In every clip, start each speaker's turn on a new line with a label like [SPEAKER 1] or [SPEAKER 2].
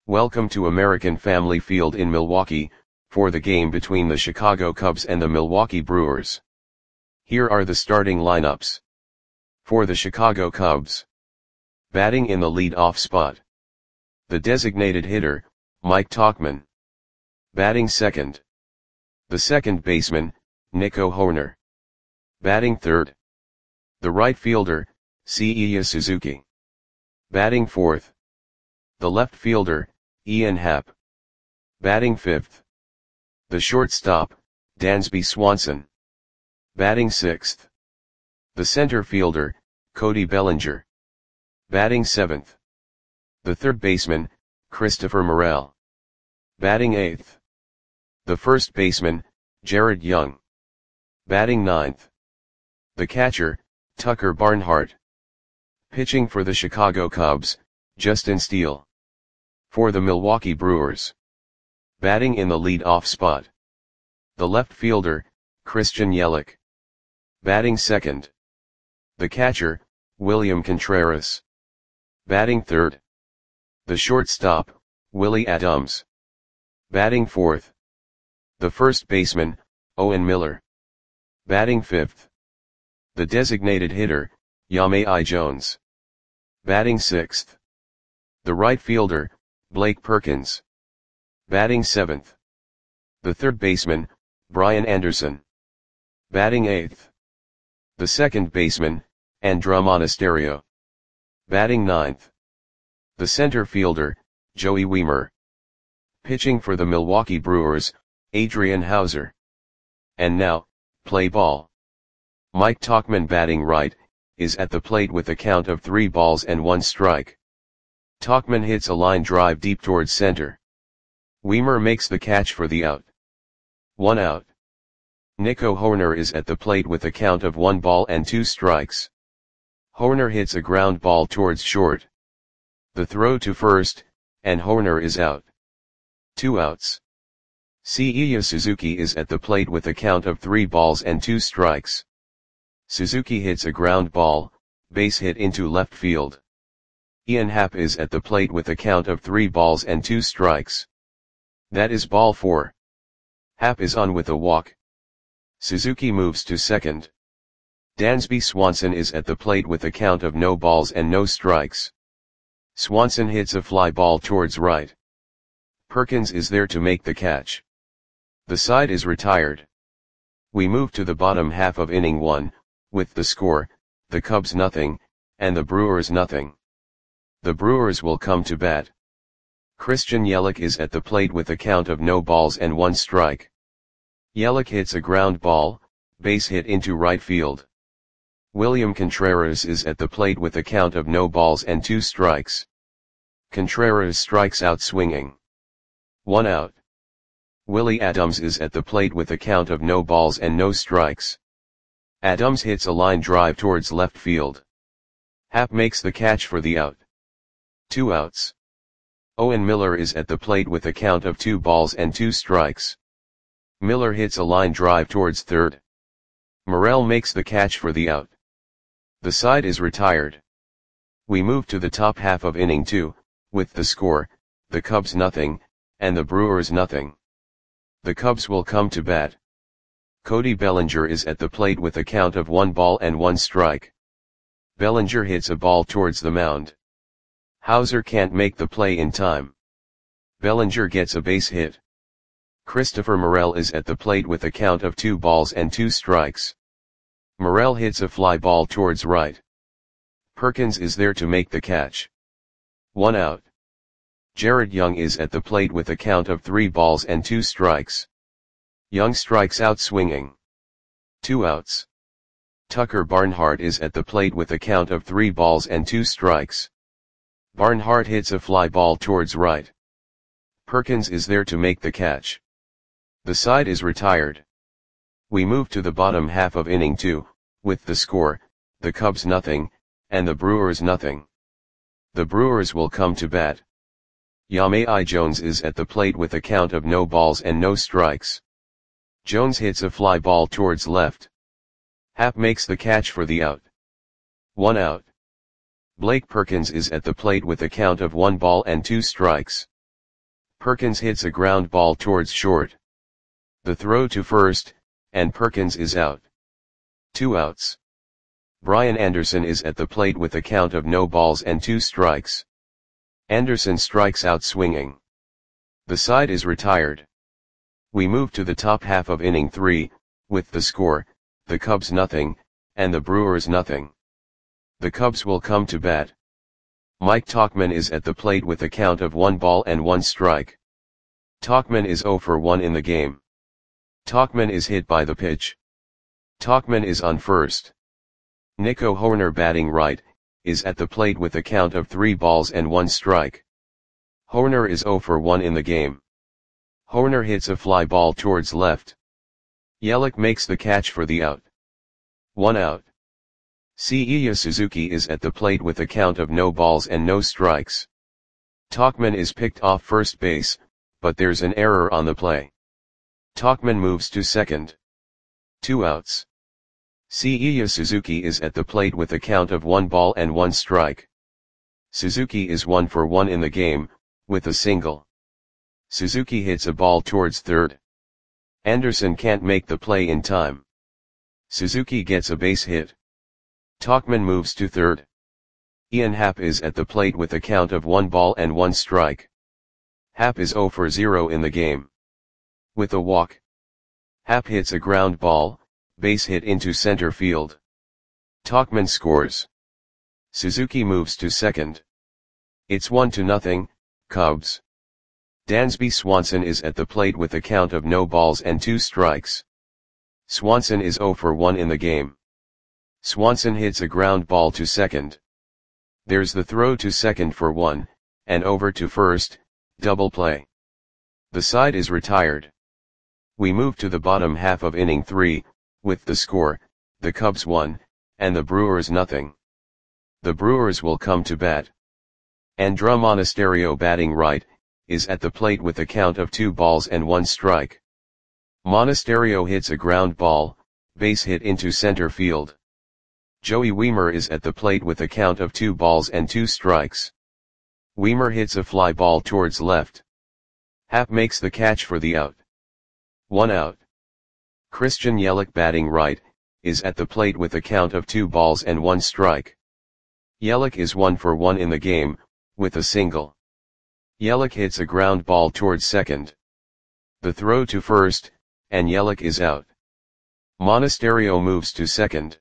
[SPEAKER 1] Welcome to American Family Field in Milwaukee, for the game between the Chicago Cubs and the Milwaukee Brewers. Here are the starting lineups. For the Chicago Cubs. Batting in the lead-off spot. The designated hitter, Mike Tauchman. Batting second. The second baseman, Nico Hoerner. Batting third. The right fielder, Seiya Suzuki. Batting fourth. The left fielder, Ian Happ. Batting fifth. The shortstop, Dansby Swanson. Batting sixth. The center fielder, Cody Bellinger. Batting seventh. The third baseman, Christopher Morel. Batting eighth. The first baseman, Jared Young. Batting ninth. The catcher, Tucker Barnhart. Pitching for the Chicago Cubs, Justin Steele. For the Milwaukee Brewers. Batting in the lead-off spot. The left fielder, Christian Yelich. Batting second. The catcher, William Contreras. Batting third. The shortstop, Willie Adams. Batting fourth. The first baseman, Owen Miller. Batting fifth. The designated hitter, Yamei Jones. Batting sixth. The right fielder, Blake Perkins. Batting seventh. The third baseman, Brian Anderson. Batting eighth. The second baseman, Andruw Monasterio. Batting ninth. The center fielder, Joey Wiemer. Pitching for the Milwaukee Brewers, Adrian Houser. And now, play ball. Mike Tauchman, batting right, is at the plate with a count of 3 balls and 1 strike. Tauchman hits a line drive deep towards center. Wiemer makes the catch for the out. 1 out. Nico Hoerner is at the plate with a count of 1 ball and 2 strikes. Hoerner hits a ground ball towards short. The throw to first, and Hoerner is out. 2 outs. Seiya Suzuki is at the plate with a count of 3 balls and 2 strikes. Suzuki hits a ground ball, base hit into left field. Ian Happ is at the plate with a count of 3 balls and 2 strikes. That is ball 4. Happ is on with a walk. Suzuki moves to second. Dansby Swanson is at the plate with a count of no balls and no strikes. Swanson hits a fly ball towards right. Perkins is there to make the catch. The side is retired. We move to the bottom half of inning 1, with the score, the Cubs nothing, and the Brewers nothing. The Brewers will come to bat. Christian Yelich is at the plate with a count of no balls and 1 strike. Yelich hits a ground ball, base hit into right field. William Contreras is at the plate with a count of no balls and 2 strikes. Contreras strikes out swinging. 1 out. Willie Adams is at the plate with a count of no balls and no strikes. Adams hits a line drive towards left field. Happ makes the catch for the out. 2 outs. Owen Miller is at the plate with a count of 2 balls and 2 strikes. Miller hits a line drive towards third. Morel makes the catch for the out. The side is retired. We move to the top half of inning 2, with the score, the Cubs nothing, and the Brewers nothing. The Cubs will come to bat. Cody Bellinger is at the plate with a count of 1 ball and 1 strike. Bellinger hits a ball towards the mound. Houser can't make the play in time. Bellinger gets a base hit. Christopher Morel is at the plate with a count of 2 balls and 2 strikes. Morel hits a fly ball towards right. Perkins is there to make the catch. 1 out. Jared Young is at the plate with a count of 3 balls and 2 strikes. Young strikes out swinging. 2 outs. Tucker Barnhart is at the plate with a count of 3 balls and 2 strikes. Barnhart hits a fly ball towards right. Perkins is there to make the catch. The side is retired. We move to the bottom half of inning 2, with the score, the Cubs nothing, and the Brewers nothing. The Brewers will come to bat. Yamei Jones is at the plate with a count of no balls and no strikes. Jones hits a fly ball towards left. Happ makes the catch for the out. 1 out. Blake Perkins is at the plate with a count of 1 ball and 2 strikes. Perkins hits a ground ball towards short. The throw to first, and Perkins is out. 2 outs. Brian Anderson is at the plate with a count of no balls and 2 strikes. Anderson strikes out swinging. The side is retired. We move to the top half of inning 3, with the score, the Cubs nothing, and the Brewers nothing. The Cubs will come to bat. Mike Tauchman is at the plate with a count of 1 ball and 1 strike. Tauchman is 0 for 1 in the game. Tauchman is hit by the pitch. Tauchman is on first. Nico Hoerner, batting right, is at the plate with a count of 3 balls and 1 strike. Hoerner is 0 for 1 in the game. Hoerner hits a fly ball towards left. Yelich makes the catch for the out. 1 out. Seiya Suzuki is at the plate with a count of no balls and no strikes. Tauchman is picked off first base, but there's an error on the play. Tauchman moves to second. 2 outs. Seiya Suzuki is at the plate with a count of 1 ball and 1 strike. Suzuki is 1 for 1 in the game, with a single. Suzuki hits a ball towards third. Anderson can't make the play in time. Suzuki gets a base hit. Tauchman moves to third. Ian Happ is at the plate with a count of 1 ball and 1 strike. Happ is 0 for 0 in the game. With a walk. Happ hits a ground ball, base hit into center field. Tauchman scores. Suzuki moves to second. It's 1-0, Cubs. Dansby Swanson is at the plate with a count of no balls and 2 strikes. Swanson is 0 for 1 in the game. Swanson hits a ground ball to second. There's the throw to second for 1, and over to first, double play. The side is retired. We move to the bottom half of inning 3, with the score, the Cubs 1, and the Brewers nothing. The Brewers will come to bat. Andruw Monasterio, batting right, is at the plate with a count of 2 balls and 1 strike. Monasterio hits a ground ball, base hit into center field. Joey Wiemer is at the plate with a count of 2 balls and 2 strikes. Wiemer hits a fly ball towards left. Happ makes the catch for the out. 1 out. Christian Yelich, batting right, is at the plate with a count of 2 balls and 1 strike. Yelich is 1 for 1 in the game, with a single. Yelich hits a ground ball towards second. The throw to first, and Yelich is out. Monasterio moves to second.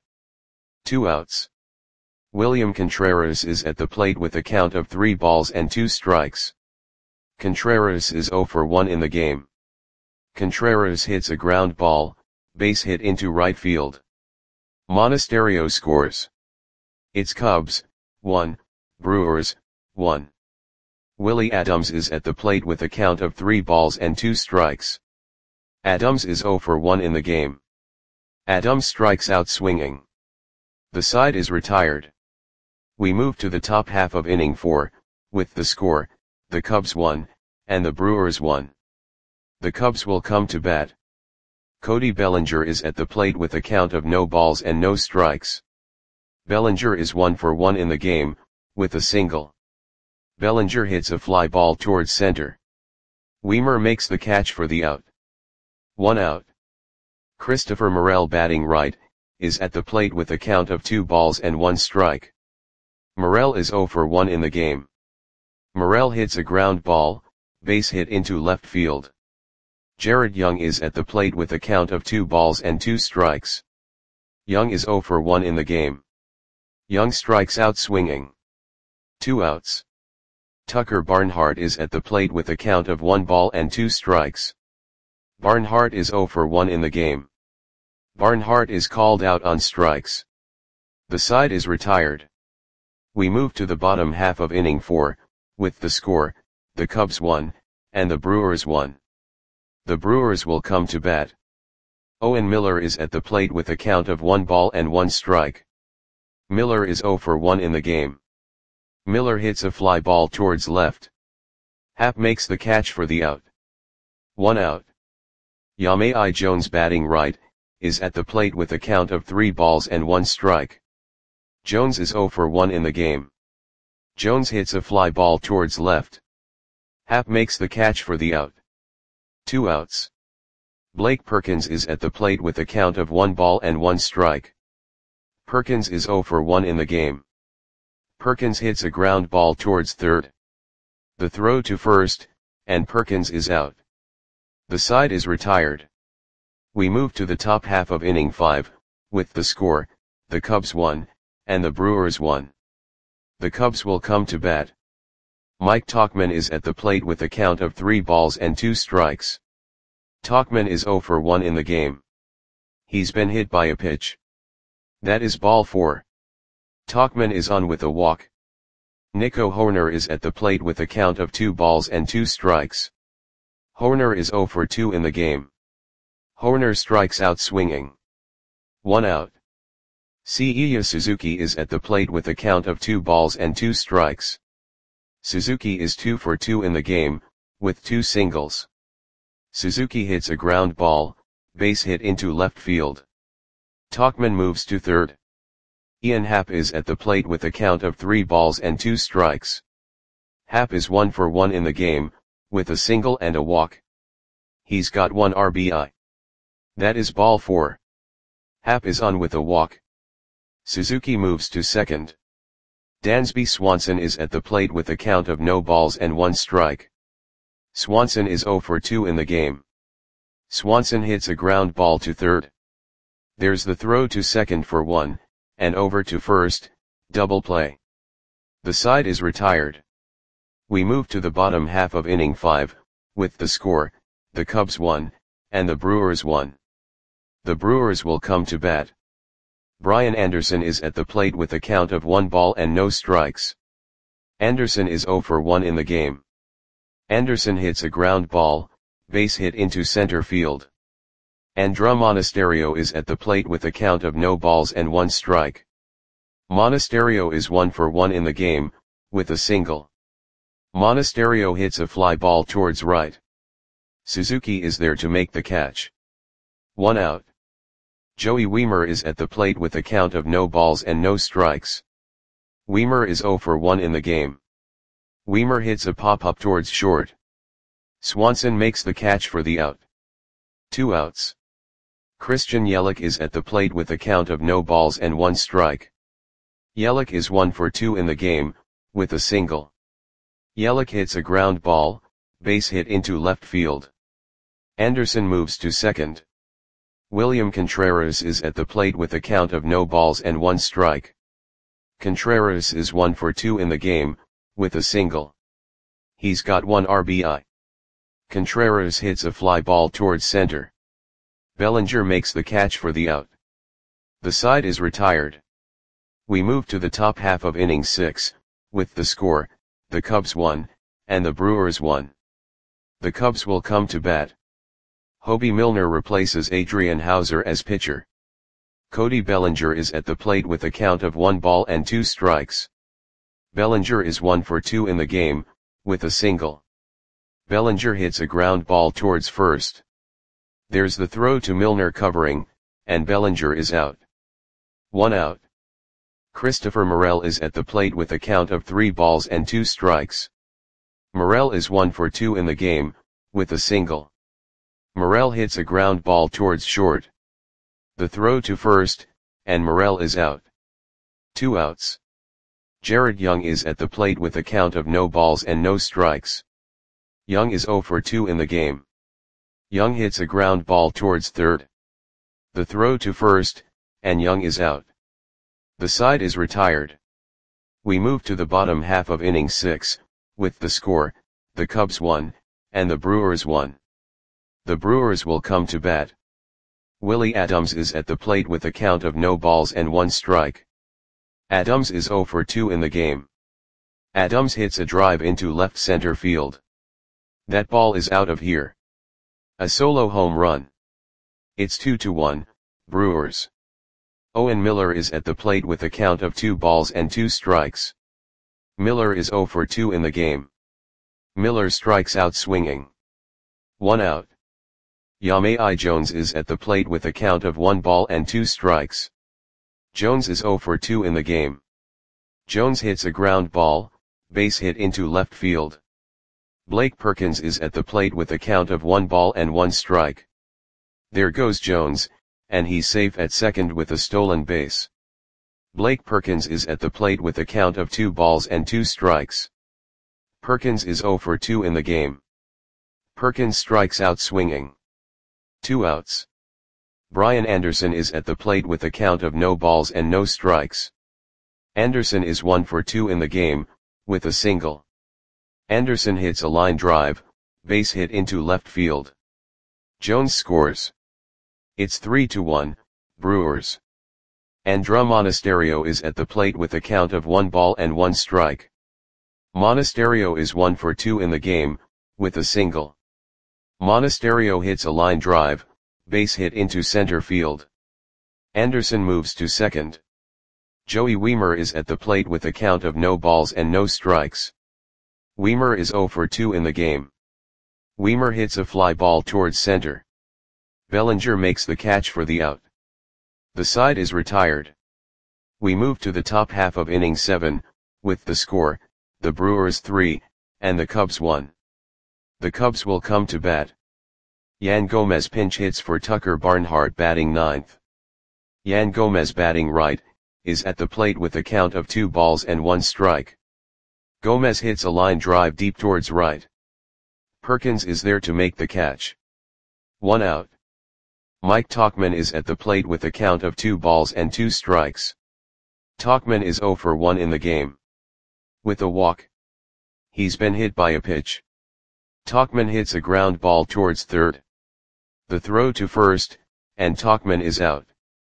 [SPEAKER 1] 2 outs. William Contreras is at the plate with a count of 3 balls and 2 strikes. Contreras is 0 for 1 in the game. Contreras hits a ground ball, base hit into right field. Monasterio scores. It's Cubs 1, Brewers 1. Willie Adams is at the plate with a count of 3 balls and 2 strikes. Adams is 0 for 1 in the game. Adams strikes out swinging. The side is retired. We move to the top half of inning 4, with the score, the Cubs 1, and the Brewers 1. The Cubs will come to bat. Cody Bellinger is at the plate with a count of no balls and no strikes. Bellinger is 1 for 1 in the game, with a single. Bellinger hits a fly ball towards center. Wiemer makes the catch for the out. 1 out. Christopher Morel, batting right, is at the plate with a count of 2 balls and 1 strike. Morel is 0 for 1 in the game. Morel hits a ground ball, base hit into left field. Jared Young is at the plate with a count of 2 balls and 2 strikes. Young is 0 for 1 in the game. Young strikes out swinging. 2 outs. Tucker Barnhart is at the plate with a count of 1 ball and 2 strikes. Barnhart is 0 for 1 in the game. Barnhart is called out on strikes. The side is retired. We move to the bottom half of inning 4, with the score, the Cubs 1, and the Brewers 1. The Brewers will come to bat. Owen Miller is at the plate with a count of 1 ball and 1 strike. Miller is 0 for 1 in the game. Miller hits a fly ball towards left. Happ makes the catch for the out. 1 out. Yamei Jones, batting right, is at the plate with a count of 3 balls and 1 strike. Jones is 0 for 1 in the game. Jones hits a fly ball towards left. Happ makes the catch for the out. 2 outs. Blake Perkins is at the plate with a count of 1 ball and 1 strike. Perkins is 0 for 1 in the game. Perkins hits a ground ball towards third. The throw to first, and Perkins is out. The side is retired. We move to the top half of inning 5, with the score, the Cubs 1, and the Brewers 1. The Cubs will come to bat. Mike Tauchman is at the plate with a count of 3 balls and 2 strikes. Tauchman is 0 for 1 in the game. He's been hit by a pitch. That is ball 4. Tauchman is on with a walk. Nico Hoerner is at the plate with a count of 2 balls and 2 strikes. Hoerner is 0 for 2 in the game. Hoerner strikes out swinging. 1 out. Seiya Suzuki is at the plate with a count of 2 balls and 2 strikes. Suzuki is 2 for 2 in the game, with 2 singles. Suzuki hits a ground ball, base hit into left field. Tauchman moves to third. Ian Happ is at the plate with a count of 3 balls and 2 strikes. Happ is 1 for 1 in the game, with a single and a walk. He's got 1 RBI. That is ball 4. Happ is on with a walk. Suzuki moves to second. Dansby Swanson is at the plate with a count of no balls and 1 strike. Swanson is 0 for 2 in the game. Swanson hits a ground ball to third. There's the throw to second for 1, and over to first, double play. The side is retired. We move to the bottom half of inning 5, with the score, the Cubs 1, and the Brewers 1. The Brewers will come to bat. Brian Anderson is at the plate with a count of 1 ball and no strikes. Anderson is 0 for 1 in the game. Anderson hits a ground ball, base hit into center field. Andruw Monasterio is at the plate with a count of no balls and 1 strike. Monasterio is 1 for 1 in the game, with a single. Monasterio hits a fly ball towards right. Suzuki is there to make the catch. 1 out. Joey Wiemer is at the plate with a count of no balls and no strikes. Wiemer is 0 for 1 in the game. Wiemer hits a pop-up towards short. Swanson makes the catch for the out. 2 outs. Christian Yelich is at the plate with a count of no balls and 1 strike. Yelich is 1 for 2 in the game, with a single. Yelich hits a ground ball, base hit into left field. Anderson moves to second. William Contreras is at the plate with a count of no balls and 1 strike. Contreras is 1 for 2 in the game, with a single. He's got 1 RBI. Contreras hits a fly ball towards center. Bellinger makes the catch for the out. The side is retired. We move to the top half of inning 6, with the score, the Cubs 1, and the Brewers 1. The Cubs will come to bat. Hobie Milner replaces Adrian Houser as pitcher. Cody Bellinger is at the plate with a count of 1 ball and 2 strikes. Bellinger is 1 for 2 in the game, with a single. Bellinger hits a ground ball towards first. There's the throw to Milner covering, and Bellinger is out. 1 out. Christopher Morel is at the plate with a count of 3 balls and 2 strikes. Morel is 1 for 2 in the game, with a single. Morel hits a ground ball towards short. The throw to first, and Morel is out. 2 outs. Jared Young is at the plate with a count of no balls and no strikes. Young is 0 for 2 in the game. Young hits a ground ball towards third. The throw to first, and Young is out. The side is retired. We move to the bottom half of inning 6, with the score, the Cubs 1, and the Brewers 1. The Brewers will come to bat. Willie Adams is at the plate with a count of no balls and 1 strike. Adams is 0 for 2 in the game. Adams hits a drive into left center field. That ball is out of here. A solo home run. It's 2-1, Brewers. Owen Miller is at the plate with a count of 2 balls and 2 strikes. Miller is 0 for 2 in the game. Miller strikes out swinging. 1 out. Yamai Jones is at the plate with a count of 1 ball and 2 strikes. Jones is 0 for 2 in the game. Jones hits a ground ball, base hit into left field. Blake Perkins is at the plate with a count of 1 ball and 1 strike. There goes Jones, and he's safe at second with a stolen base. Blake Perkins is at the plate with a count of 2 balls and 2 strikes. Perkins is 0 for 2 in the game. Perkins strikes out swinging. 2 outs. Brian Anderson is at the plate with a count of no balls and no strikes. Anderson is 1 for 2 in the game, with a single. Anderson hits a line drive, base hit into left field. Jones scores. It's 3-1, Brewers. Andruw Monasterio is at the plate with a count of 1 ball and 1 strike. Monasterio is 1 for 2 in the game, with a single. Monasterio hits a line drive, base hit into center field. Anderson moves to second. Joey Wiemer is at the plate with a count of no balls and no strikes. Wiemer is 0 for 2 in the game. Wiemer hits a fly ball towards center. Bellinger makes the catch for the out. The side is retired. We move to the top half of inning 7, with the score, the Brewers 3, and the Cubs 1. The Cubs will come to bat. Yan Gomez pinch hits for Tucker Barnhart batting 9th. Yan Gomez batting right, is at the plate with a count of 2 balls and 1 strike. Gomez hits a line drive deep towards right. Perkins is there to make the catch. 1 out. Mike Tauchman is at the plate with a count of 2 balls and 2 strikes. Tauchman is 0 for 1 in the game. With a walk. He's been hit by a pitch. Tauchman hits a ground ball towards third. The throw to first, and Tauchman is out.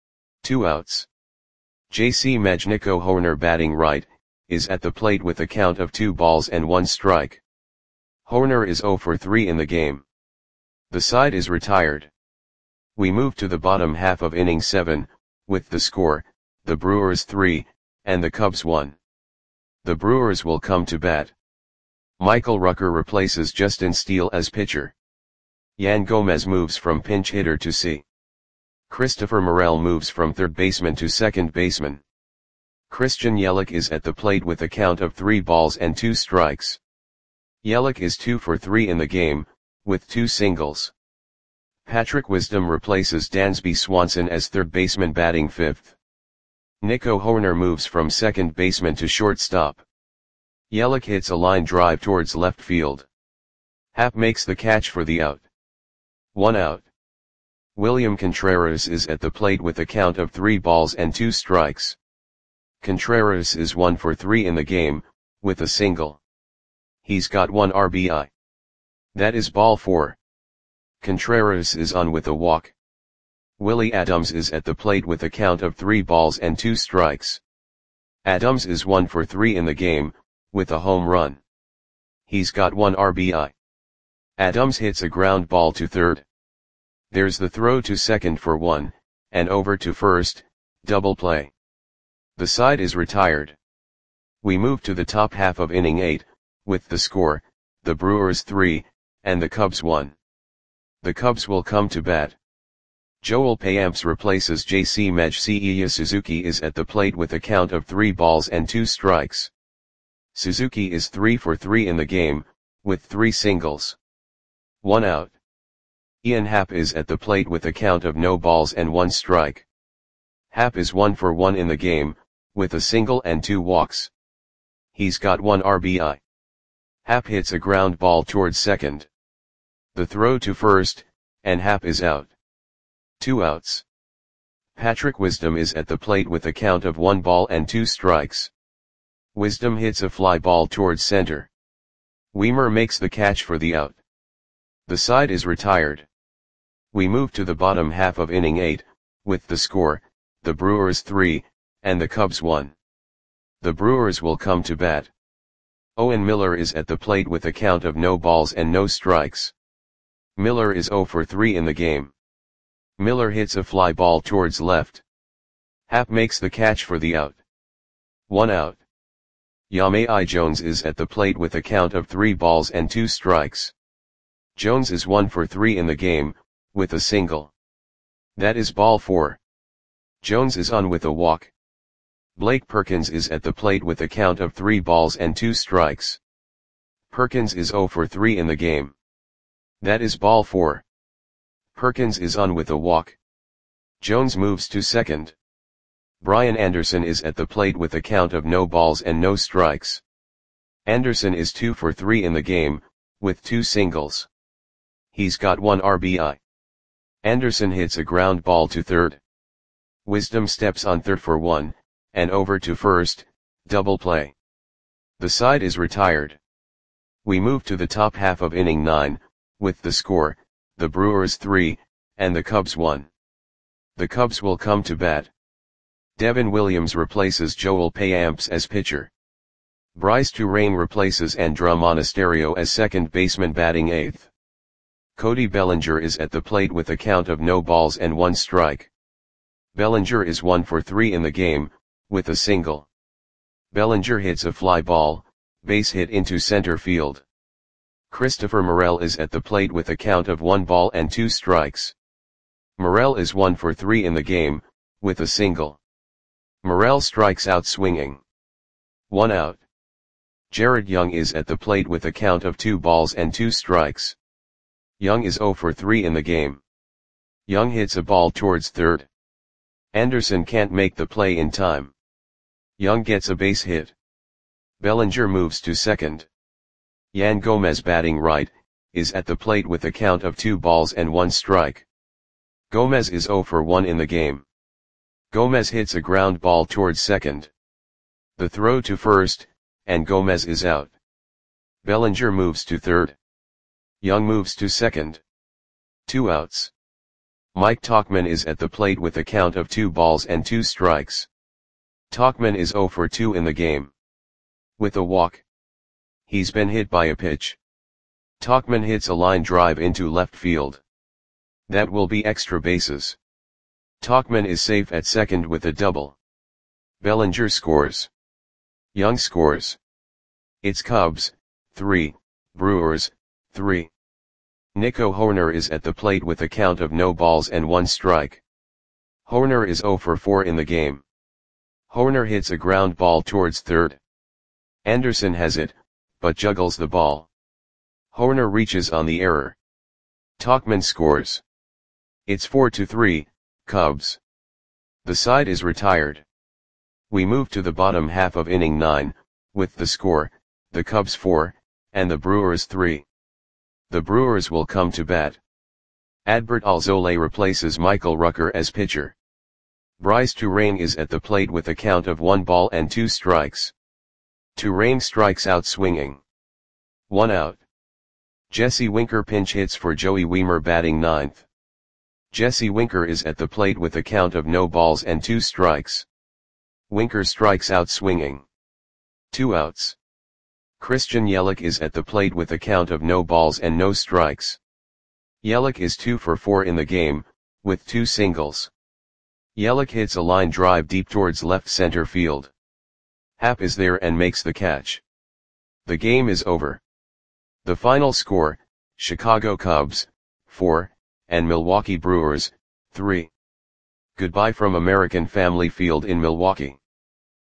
[SPEAKER 1] 2 outs. J.C. Majniko Hoerner batting right, is at the plate with a count of 2 balls and 1 strike. Hoerner is 0 for 3 in the game. The side is retired. We move to the bottom half of inning 7, with the score, the Brewers 3, and the Cubs 1. The Brewers will come to bat. Michael Rucker replaces Justin Steele as pitcher. Yan Gomez moves from pinch hitter to C. Christopher Morel moves from third baseman to second baseman. Christian Yelich is at the plate with a count of 3 balls and 2 strikes. Yelich is 2 for 3 in the game, with 2 singles. Patrick Wisdom replaces Dansby Swanson as third baseman batting 5th. Nico Hoerner moves from second baseman to shortstop. Yelich hits a line drive towards left field. Happ makes the catch for the out. 1 out. William Contreras is at the plate with a count of 3 balls and 2 strikes. Contreras is 1 for 3 in the game, with a single. He's got 1 RBI. That is ball 4. Contreras is on with a walk. Willie Adams is at the plate with a count of 3 balls and 2 strikes. Adams is 1 for 3 in the game, with a home run. He's got 1 RBI. Adams hits a ground ball to third. There's the throw to second for 1, and over to first, double play. The side is retired. We move to the top half of inning 8, with the score, the Brewers 3, and the Cubs 1. The Cubs will come to bat. Joel Payamps replaces J.C. Majciya Suzuki is at the plate with a count of 3 balls and 2 strikes. Suzuki is 3 for 3 in the game, with 3 singles. 1 out. Ian Happ is at the plate with a count of no balls and 1 strike. Happ is 1 for 1 in the game, with a single and 2 walks. He's got 1 RBI. Happ hits a ground ball towards second. The throw to first, and Happ is out. 2 outs. Patrick Wisdom is at the plate with a count of 1 ball and 2 strikes. Wisdom hits a fly ball towards center. Wiemer makes the catch for the out. The side is retired. We move to the bottom half of inning 8, with the score, the Brewers 3, and the Cubs 1. The Brewers will come to bat. Owen Miller is at the plate with a count of no balls and no strikes. Miller is 0 for 3 in the game. Miller hits a fly ball towards left. Happ makes the catch for the out. 1 out. Yamai Jones is at the plate with a count of 3 balls and 2 strikes. Jones is 1 for 3 in the game, with a single. That is ball 4. Jones is on with a walk. Blake Perkins is at the plate with a count of 3 balls and 2 strikes. Perkins is 0 for 3 in the game. That is ball 4. Perkins is on with a walk. Jones moves to second. Brian Anderson is at the plate with a count of no balls and no strikes. Anderson is 2 for 3 in the game, with 2 singles. He's got 1 RBI. Anderson hits a ground ball to third. Wisdom steps on third for 1, and over to first, double play. The side is retired. We move to the top half of inning 9, with the score, the Brewers 3, and the Cubs 1. The Cubs will come to bat. Devin Williams replaces Joel Payamps as pitcher. Bryce Turang replaces Andruw Monasterio as second baseman batting 8th. Cody Bellinger is at the plate with a count of no balls and 1 strike. Bellinger is 1 for 3 in the game, with a single. Bellinger hits a fly ball, base hit into center field. Christopher Morel is at the plate with a count of 1 ball and 2 strikes. Morel is 1 for 3 in the game, with a single. Morel strikes out swinging. 1 out. Jared Young is at the plate with a count of 2 balls and 2 strikes. Young is 0 for 3 in the game. Young hits a ball towards third. Anderson can't make the play in time. Young gets a base hit. Bellinger moves to second. Yan Gomez batting right, is at the plate with a count of 2 balls and 1 strike. Gomez is 0 for 1 in the game. Gomez hits a ground ball towards second. The throw to first, and Gomez is out. Bellinger moves to third. Young moves to second. 2 outs. Mike Tauchman is at the plate with a count of 2 balls and 2 strikes. Tauchman is 0 for 2 in the game. With a walk. He's been hit by a pitch. Tauchman hits a line drive into left field. That will be extra bases. Tauchman is safe at second with a double. Bellinger scores. Young scores. It's Cubs, 3, Brewers, 3. Nico Hoerner is at the plate with a count of no balls and 1 strike. Hoerner is 0 for 4 in the game. Hoerner hits a ground ball towards third. Anderson has it, but juggles the ball. Hoerner reaches on the error. Tauchman scores. It's 4-3, Cubs. The side is retired. We move to the bottom half of inning 9, with the score, the Cubs 4, and the Brewers 3. The Brewers will come to bat. Adbert Alzolay replaces Michael Rucker as pitcher. Bryce Turang is at the plate with a count of 1 ball and 2 strikes. Turang strikes out swinging. 1 out. Jesse Winker pinch hits for Joey Wiemer batting 9th. Jesse Winker is at the plate with a count of no balls and 2 strikes. Winker strikes out swinging. 2 outs. Christian Yelich is at the plate with a count of no balls and no strikes. Yelich is 2 for 4 in the game, with 2 singles. Yelich hits a line drive deep towards left center field. Happ is there and makes the catch. The game is over. The final score, Chicago Cubs, 4, and Milwaukee Brewers, 3. Goodbye from American Family Field in Milwaukee.